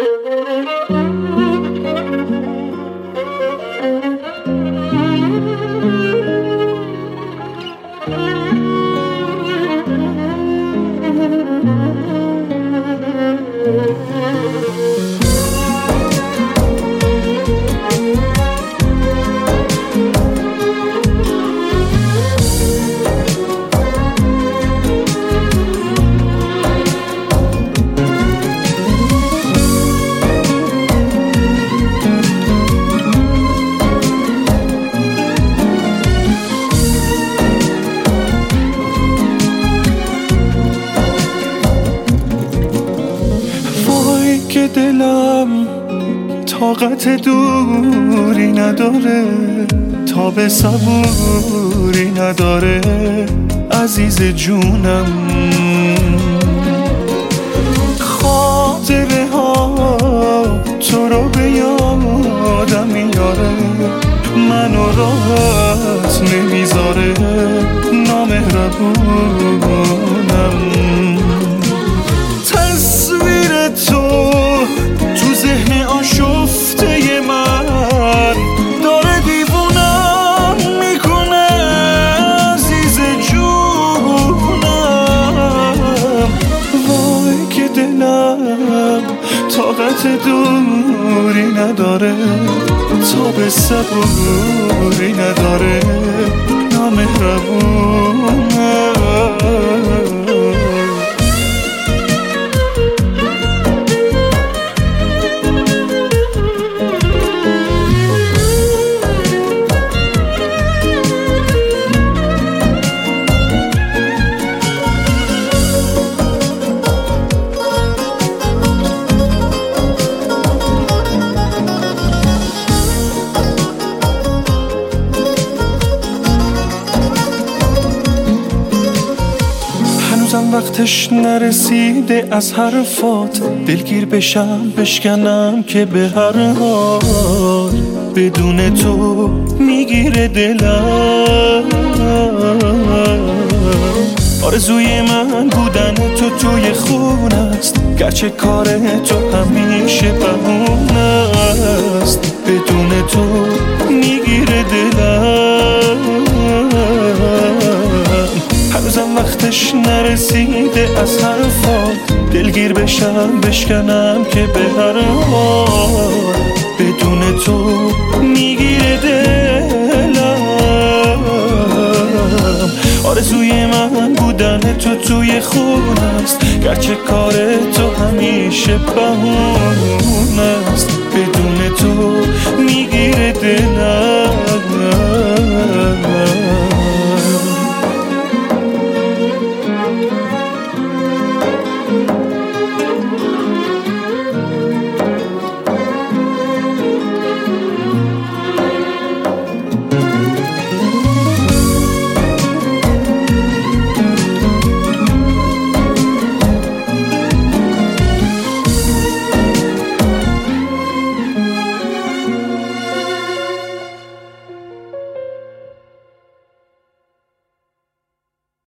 که دلم طاقت دوری نداره، تاب صبوری نداره عزیز جونم. خاطره ها تو رو به یادم میاره، منو راحت نمیذاره نامهربونم. تصویر تو ذهن آشفته من داره دیوونم میکنه عزیز جونم. وای که دلم طاقت دوری نداره، تاب صبوری نداره نامهربونم. وقتش نرسیده از حرفات دلگیر بشم بشکنم که به هر حال بدون تو میگیره دلم. آرزوی من بودن تو توی خون است، گرچه کار تو همیشه بهونه است. بدون تو میگیره دلم. هنوزم وقتش نرسیده از حرفات دلگیر بشم بشکنم که به هر حال بدون تو میگیره دلم. آرزوی من بودن تو توی خون است، گرچه کار تو همیشه بهونه